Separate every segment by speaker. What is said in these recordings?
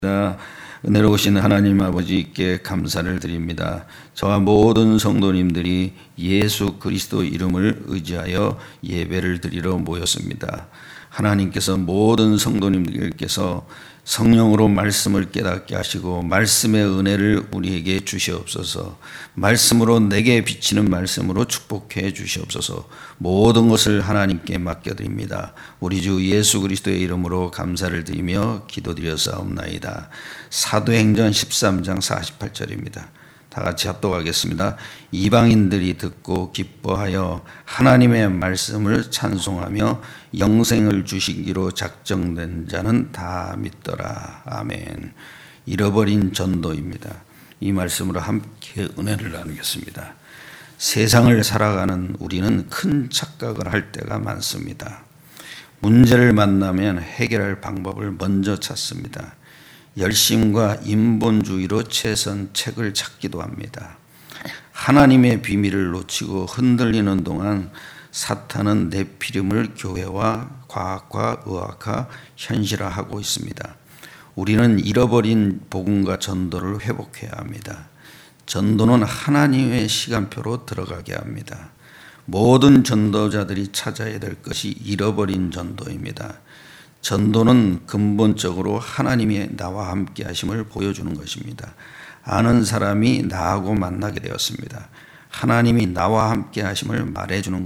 Speaker 1: 은혜로우신 하나님 아버지께 감사를 드립니다. 저와 모든 성도님들이 예수 그리스도 이름을 의지하여 예배를 드리러 모였습니다. 하나님께서 모든 성도님들께서 성령으로 말씀을 깨닫게 하시고 말씀의 은혜를 우리에게 주시옵소서. 말씀으로 내게 비치는 말씀으로 축복해 주시옵소서. 모든 것을 하나님께 맡겨드립니다. 우리 주 예수 그리스도의 이름으로 감사를 드리며 기도드렸사옵나이다. 사도행전 13장 48절입니다. 다 같이 합독하겠습니다. 이방인들이 듣고 기뻐하여 하나님의 말씀을 찬송하며 영생을 주시기로 작정된 자는 다 믿더라. 아멘. 잃어버린 전도입니다. 이 말씀으로 함께 은혜를 나누겠습니다. 세상을 살아가는 우리는 큰 착각을 할 때가 많습니다. 문제를 만나면 해결할 방법을 먼저 찾습니다. 열심과 인본주의로 최선책을 찾기도 합니다. 하나님의 비밀을 놓치고 흔들리는 동안 사탄은 네피림을 교회와 과학과 의학화, 현실화하고 있습니다. 우리는 잃어버린 복음과 전도를 회복해야 합니다. 전도는 하나님의 시간표로 들어가게 합니다. 모든 전도자들이 찾아야 될 것이 잃어버린 전도입니다. 전도는 근본적으로 하나님이 나와 함께 하심을 보여주는 것입니다. 아는 사람이 나하고 만나게 되었습니다. 하나님이 나와 함께 하심을 말해주는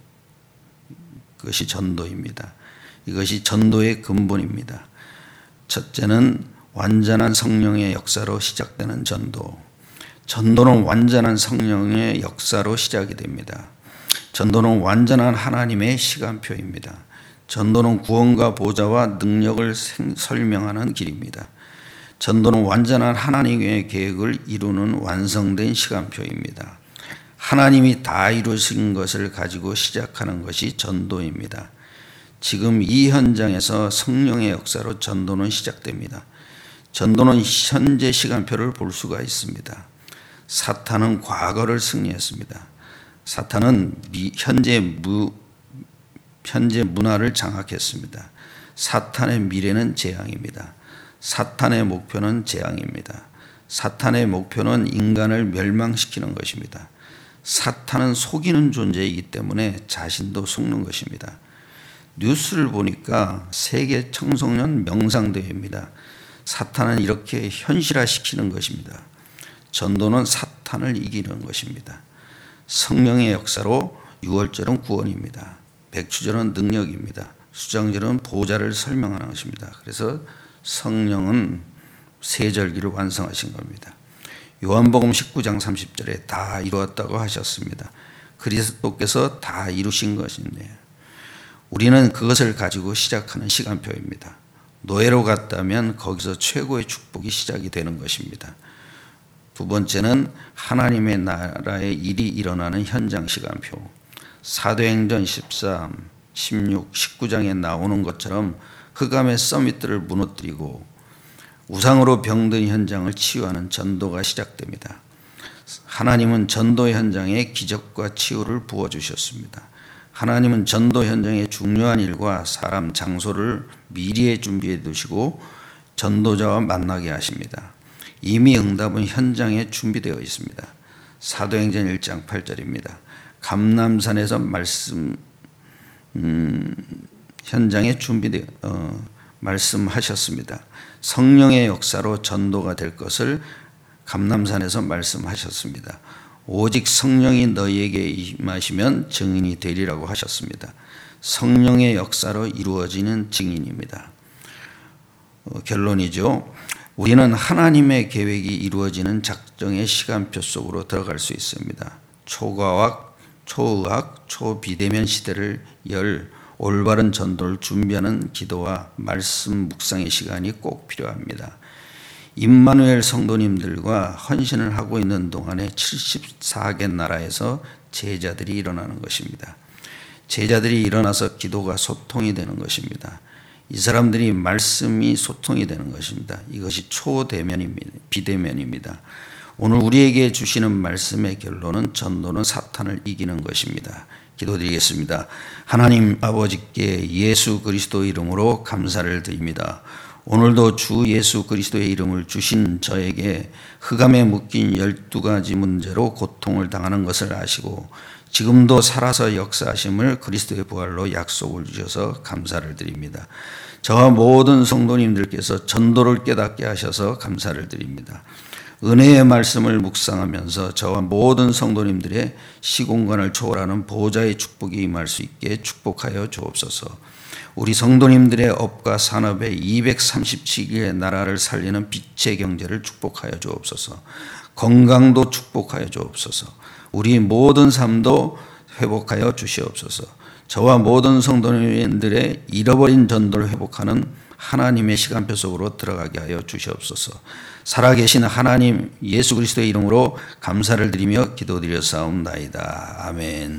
Speaker 1: 그것이 전도입니다. 이것이 전도의 근본입니다. 첫째는 완전한 성령의 역사로 시작되는 전도. 전도는 완전한 성령의 역사로 시작이 됩니다. 전도는 완전한 하나님의 시간표입니다. 전도는 구원과 보좌와 능력을 설명하는 길입니다. 전도는 완전한 하나님의 계획을 이루는 완성된 시간표입니다. 하나님이 다 이루신 것을 가지고 시작하는 것이 전도입니다. 지금 이 현장에서 성령의 역사로 전도는 시작됩니다. 전도는 현재 시간표를 볼 수가 있습니다. 사탄은 과거를 승리했습니다. 사탄은 현재 문화를 장악했습니다. 사탄의 미래는 재앙입니다. 사탄의 목표는 재앙입니다. 사탄의 목표는 인간을 멸망시키는 것입니다. 사탄은 속이는 존재이기 때문에 자신도 속는 것입니다. 뉴스를 보니까 세계 청소년 명상대회입니다. 사탄은 이렇게 현실화시키는 것입니다. 전도는 사탄을 이기는 것입니다. 성령의 역사로 6월절은 구원입니다. 백추절은 능력입니다. 수장절은 보좌를 설명하는 것입니다. 그래서 성령은 세절기를 완성하신 겁니다. 요한복음 19장 30절에 다 이루었다고 하셨습니다. 그리스도께서 다 이루신 것인데 우리는 그것을 가지고 시작하는 시간표입니다. 노예로 갔다면 거기서 최고의 축복이 시작이 되는 것입니다. 두 번째는 하나님의 나라의 일이 일어나는 현장 시간표. 사도행전 13, 16, 19장에 나오는 것처럼 흑암의 서밋들을 무너뜨리고 우상으로 병든 현장을 치유하는 전도가 시작됩니다. 하나님은 전도 현장에 기적과 치유를 부어주셨습니다. 하나님은 전도 현장의 중요한 일과 사람, 장소를 미리에 준비해 두시고 전도자와 만나게 하십니다. 이미 응답은 현장에 준비되어 있습니다. 사도행전 1장 8절입니다. 감람산에서 현장에 말씀하셨습니다. 성령의 역사로 전도가 될 것을 감람산에서 말씀하셨습니다. 오직 성령이 너희에게 임하시면 증인이 되리라고 하셨습니다. 성령의 역사로 이루어지는 증인입니다. 결론이죠. 우리는 하나님의 계획이 이루어지는 작정의 시간표 속으로 들어갈 수 있습니다. 초과학, 초의학, 초비대면 시대를 열 올바른 전도를 준비하는 기도와 말씀 묵상의 시간이 꼭 필요합니다. 임마누엘 성도님들과 헌신을 하고 있는 동안에 74개 나라에서 제자들이 일어나는 것입니다. 제자들이 일어나서 기도가 소통이 되는 것입니다. 이 사람들이 말씀이 소통이 되는 것입니다. 이것이 초대면입니다. 비대면입니다. 오늘 우리에게 주시는 말씀의 결론은 전도는 사탄을 이기는 것입니다. 기도드리겠습니다. 하나님 아버지께 예수 그리스도 이름으로 감사를 드립니다. 오늘도 주 예수 그리스도의 이름을 주신 저에게 흑암에 묶인 12가지 문제로 고통을 당하는 것을 아시고 지금도 살아서 역사하심을 그리스도의 부활로 약속을 주셔서 감사를 드립니다. 저와 모든 성도님들께서 전도를 깨닫게 하셔서 감사를 드립니다. 은혜의 말씀을 묵상하면서 저와 모든 성도님들의 시공간을 초월하는 보호자의 축복이 임할 수 있게 축복하여 주옵소서. 우리 성도님들의 업과 산업의 237개의 나라를 살리는 빛의 경제를 축복하여 주옵소서. 건강도 축복하여 주옵소서. 우리 모든 삶도 회복하여 주시옵소서. 저와 모든 성도님들의 잃어버린 전도를 회복하는 하나님의 시간표 속으로 들어가게 하여 주시옵소서. 살아계신 하나님 예수 그리스도의 이름으로 감사를 드리며 기도드렸사옵나이다. 아멘.